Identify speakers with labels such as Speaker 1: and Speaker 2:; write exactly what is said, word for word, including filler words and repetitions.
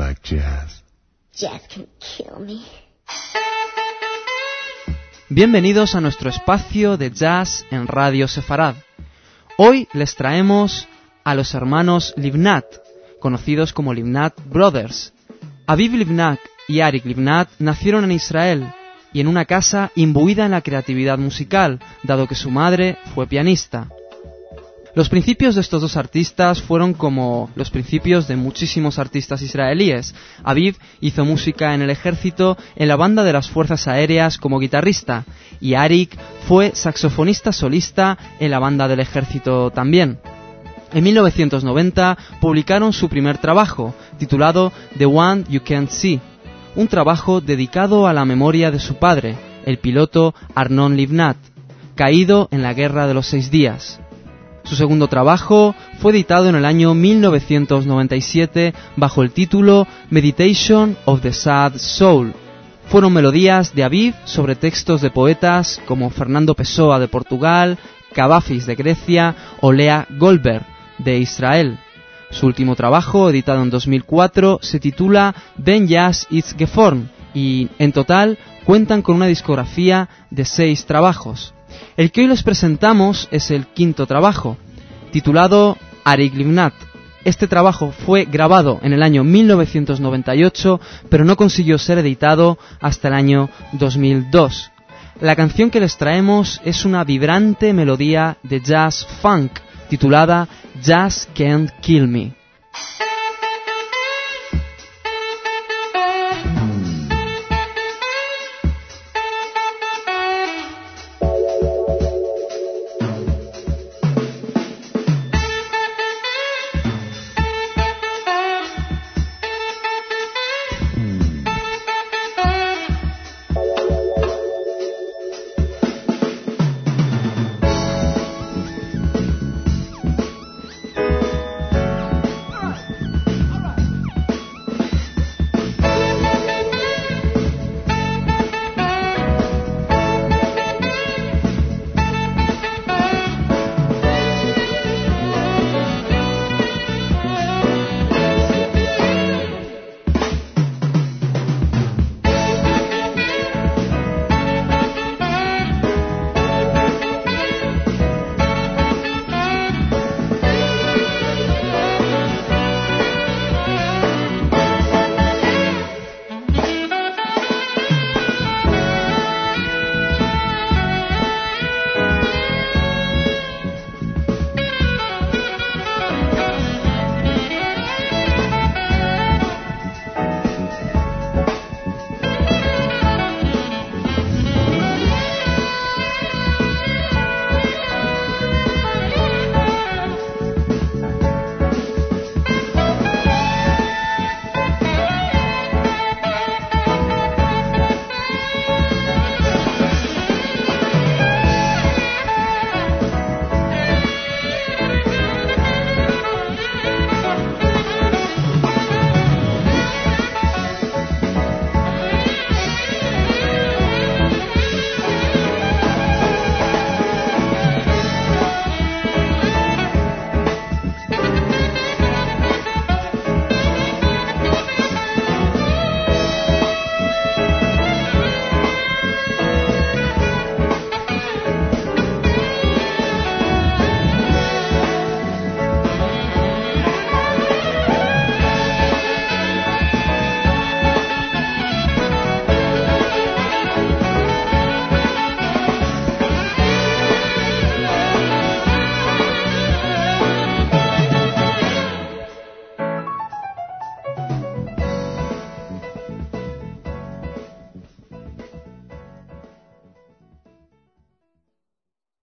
Speaker 1: like jazz?
Speaker 2: Jazz can kill me.
Speaker 3: Bienvenidos a nuestro espacio de jazz en Radio Sefarad. Hoy les traemos a los hermanos Livnat, conocidos como Livnat Brothers. Aviv Livnat y Arik Livnat nacieron en Israel y en una casa imbuida en la creatividad musical, dado que su madre fue pianista. Los principios de estos dos artistas fueron como los principios de muchísimos artistas israelíes. Aviv hizo música en el ejército, en la banda de las fuerzas aéreas como guitarrista, y Arik fue saxofonista solista en la banda del ejército también. En mil novecientos noventa publicaron su primer trabajo, titulado The One You Can't See, un trabajo dedicado a la memoria de su padre, el piloto Arnon Livnat, caído en la Guerra de los Seis Días. Su segundo trabajo fue editado en el año mil novecientos noventa y siete bajo el título Meditation of the Sad Soul. Fueron melodías de Aviv sobre textos de poetas como Fernando Pessoa de Portugal, Cavafis de Grecia o Lea Goldberg de Israel. Su último trabajo, editado en dos mil cuatro, se titula Ben Jazz It's Geform y en total cuentan con una discografía de seis trabajos. El que hoy les presentamos es el quinto trabajo, titulado Arik Livnat. Este trabajo fue grabado en el año mil novecientos noventa y ocho, pero no consiguió ser editado hasta el año dos mil dos. La canción que les traemos es una vibrante melodía de jazz funk, titulada Jazz Can't Kill Me.